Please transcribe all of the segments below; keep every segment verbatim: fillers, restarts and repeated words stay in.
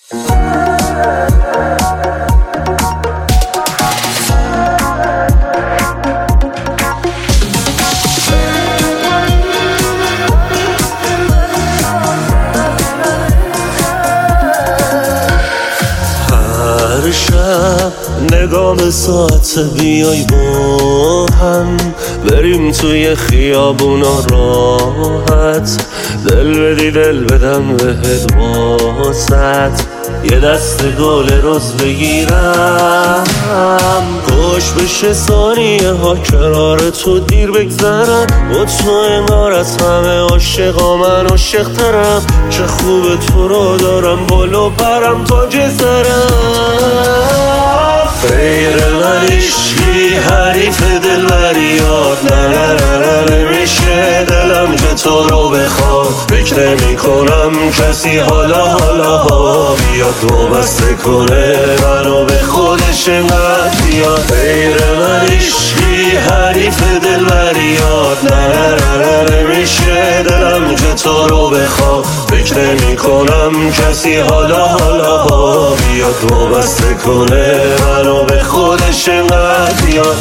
هر شب نگاه به ساعت بیای با هم بریم توی خیابونا راحت، دل بدی دل بدم بهت واسط، یه دست گل روز بگیرم خوش بشه ثانیه ها کنار تو دیر بگذرم، با تو انگار از همه عاشقا من عاشق ترم، چه خوبه تو رو دارم بالا برم تاج سرم، غیر من عشقی حریف دلبریات نه نه نه نه نمیشه دلم که تو رو بخواد، فکر نمی کنم کسی حالا حالا ها بیاد دو بسته کنه منو به خودش انقدر بیاد، غیر من عشقی حریف دلبریات نه نه نه نه نمیشه دلم که تو رو بخواد، فکر نمی کنم کسی حالا حالا ها بیاد دو بسته کنه منو به خودش انقدر بیاد.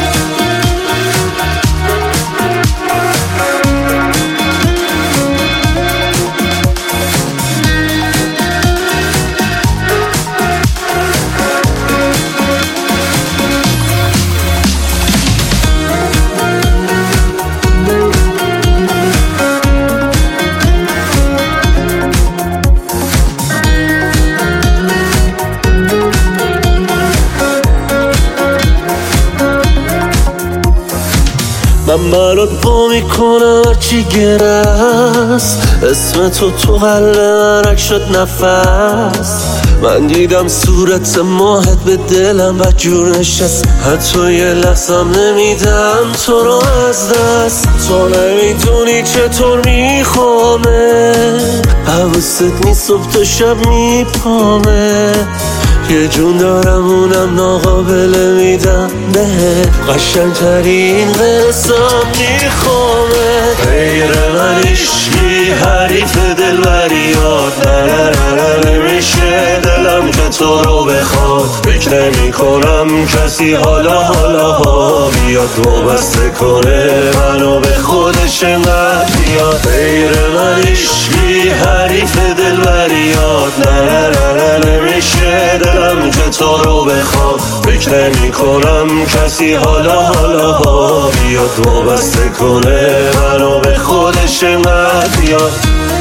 من برات با میکنم هرچی گرست، اسم تو تو قلب من شد نفس، من دیدم صورت ماهت به دلم و جور نشست، حتی یه لحظم نمیدم تو رو از دست، تو نمیدونی چطور میخوامه، حواست نیست صبح تا شب میپامه، یه جون دارم اونم ناقابل میدم به قشنگ ترین قسم میخوامه، غیر من عشقی حریف دلبریات نه نه نه نه نمیشه دلم که تو رو بخواد، فکر نمی کنم کسی حالا حالا ها بیاد دو بسته کنه منو به خودش انقدر بیاد، غیر من عشقی حریف دلبریات نه نه نه نه نمیشه دلم که تو رو بخواد، فکر نمی کنم کسی حالا حالا ها بیاد دو بسته کنه منو به خودش انقدر بیاد.